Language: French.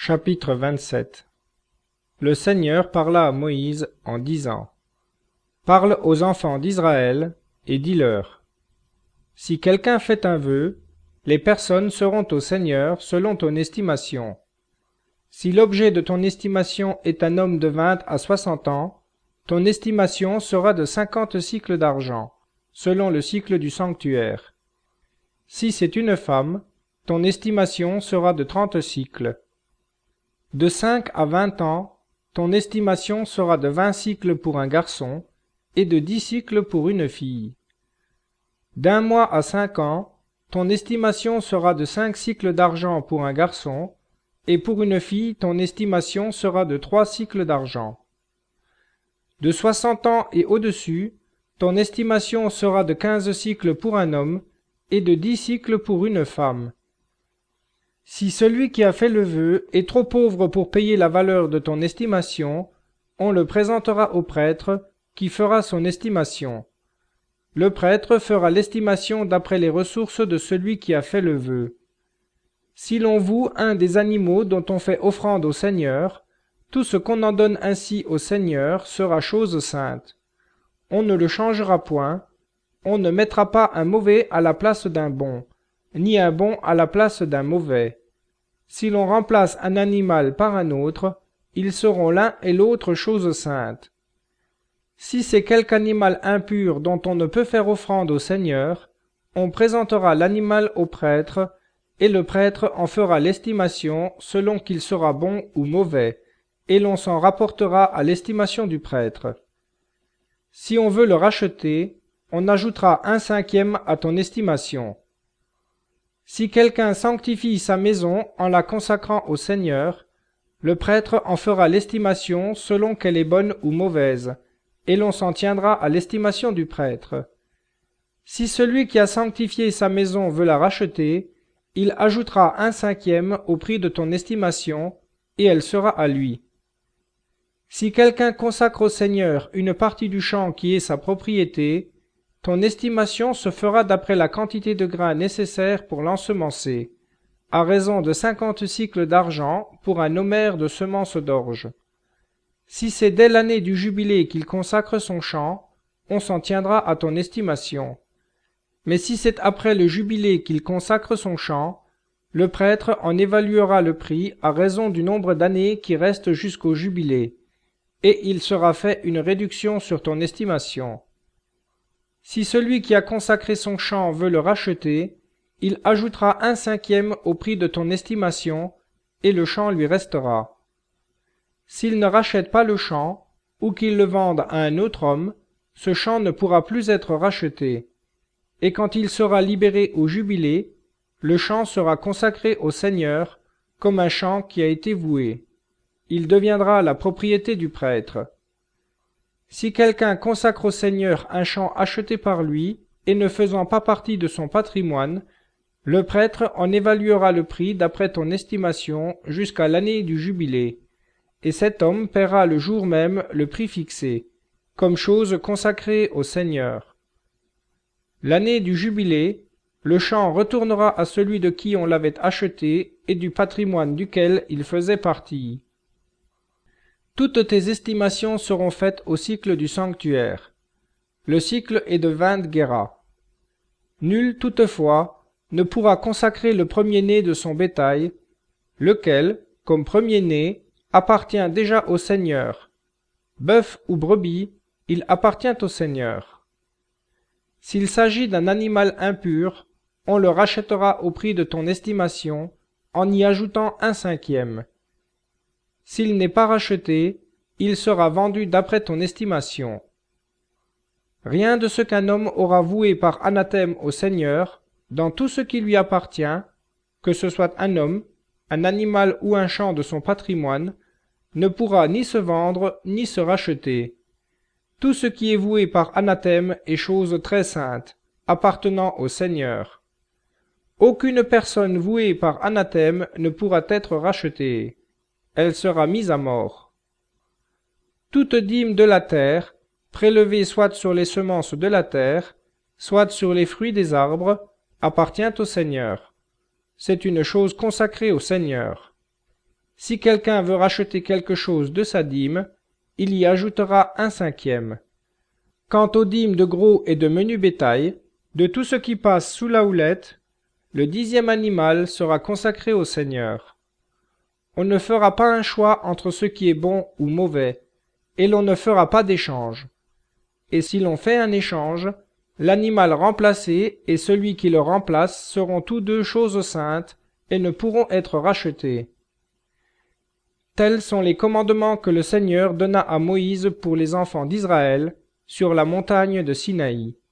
Chapitre 27. Le Seigneur parla à Moïse en disant : Parle aux enfants d'Israël et dis-leur : Si quelqu'un fait un vœu, les personnes seront au Seigneur selon ton estimation. Si l'objet de ton estimation est un homme de 20 à 60 ans, ton estimation sera de 50 cycles d'argent, selon le cycle du sanctuaire. Si c'est une femme, ton estimation sera de 30 cycles. De 5 à 20 ans, ton estimation sera de 20 cycles pour un garçon et de 10 cycles pour une fille. D'un mois à 5 ans, ton estimation sera de 5 cycles d'argent pour un garçon et pour une fille ton estimation sera de 3 cycles d'argent. De 60 ans et au-dessus, ton estimation sera de 15 cycles pour un homme et de 10 cycles pour une femme. Si celui qui a fait le vœu est trop pauvre pour payer la valeur de ton estimation, on le présentera au prêtre, qui fera son estimation. Le prêtre fera l'estimation d'après les ressources de celui qui a fait le vœu. Si l'on voue un des animaux dont on fait offrande au Seigneur, tout ce qu'on en donne ainsi au Seigneur sera chose sainte. On ne le changera point, on ne mettra pas un mauvais à la place d'un bon, ni un bon à la place d'un mauvais. Si l'on remplace un animal par un autre, ils seront l'un et l'autre chose sainte. Si c'est quelque animal impur dont on ne peut faire offrande au Seigneur, on présentera l'animal au prêtre, et le prêtre en fera l'estimation selon qu'il sera bon ou mauvais, et l'on s'en rapportera à l'estimation du prêtre. Si on veut le racheter, on ajoutera 1/5 à ton estimation. Si quelqu'un sanctifie sa maison en la consacrant au Seigneur, le prêtre en fera l'estimation selon qu'elle est bonne ou mauvaise, et l'on s'en tiendra à l'estimation du prêtre. Si celui qui a sanctifié sa maison veut la racheter, il ajoutera 1/5 au prix de ton estimation, et elle sera à lui. Si quelqu'un consacre au Seigneur une partie du champ qui est sa propriété, ton estimation se fera d'après la quantité de grains nécessaire pour l'ensemencer, à raison de 50 cycles d'argent pour un homère de semences d'orge. Si c'est dès l'année du jubilé qu'il consacre son champ, on s'en tiendra à ton estimation. Mais si c'est après le jubilé qu'il consacre son champ, le prêtre en évaluera le prix à raison du nombre d'années qui restent jusqu'au jubilé, et il sera fait une réduction sur ton estimation. Si celui qui a consacré son champ veut le racheter, il ajoutera 1/5 au prix de ton estimation, et le champ lui restera. S'il ne rachète pas le champ, ou qu'il le vende à un autre homme, ce champ ne pourra plus être racheté. Et quand il sera libéré au jubilé, le champ sera consacré au Seigneur, comme un champ qui a été voué. Il deviendra la propriété du prêtre. Si quelqu'un consacre au Seigneur un champ acheté par lui, et ne faisant pas partie de son patrimoine, le prêtre en évaluera le prix d'après ton estimation jusqu'à l'année du jubilé, et cet homme paiera le jour même le prix fixé, comme chose consacrée au Seigneur. L'année du jubilé, le champ retournera à celui de qui on l'avait acheté et du patrimoine duquel il faisait partie. Toutes tes estimations seront faites au cycle du sanctuaire. Le cycle est de 20 guéras. Nul, toutefois, ne pourra consacrer le premier-né de son bétail, lequel, comme premier-né, appartient déjà au Seigneur. Bœuf ou brebis, il appartient au Seigneur. S'il s'agit d'un animal impur, on le rachètera au prix de ton estimation, en y ajoutant 1/5. S'il n'est pas racheté, il sera vendu d'après ton estimation. Rien de ce qu'un homme aura voué par anathème au Seigneur, dans tout ce qui lui appartient, que ce soit un homme, un animal ou un champ de son patrimoine, ne pourra ni se vendre ni se racheter. Tout ce qui est voué par anathème est chose très sainte, appartenant au Seigneur. Aucune personne vouée par anathème ne pourra être rachetée. Elle sera mise à mort. Toute dîme de la terre, prélevée soit sur les semences de la terre, soit sur les fruits des arbres, appartient au Seigneur. C'est une chose consacrée au Seigneur. Si quelqu'un veut racheter quelque chose de sa dîme, il y ajoutera un cinquième. Quant aux dîmes de gros et de menu bétail, de tout ce qui passe sous la houlette, le 10e animal sera consacré au Seigneur. On ne fera pas un choix entre ce qui est bon ou mauvais, et l'on ne fera pas d'échange. Et si l'on fait un échange, l'animal remplacé et celui qui le remplace seront tous deux choses saintes et ne pourront être rachetés. Tels sont les commandements que le Seigneur donna à Moïse pour les enfants d'Israël sur la montagne de Sinaï.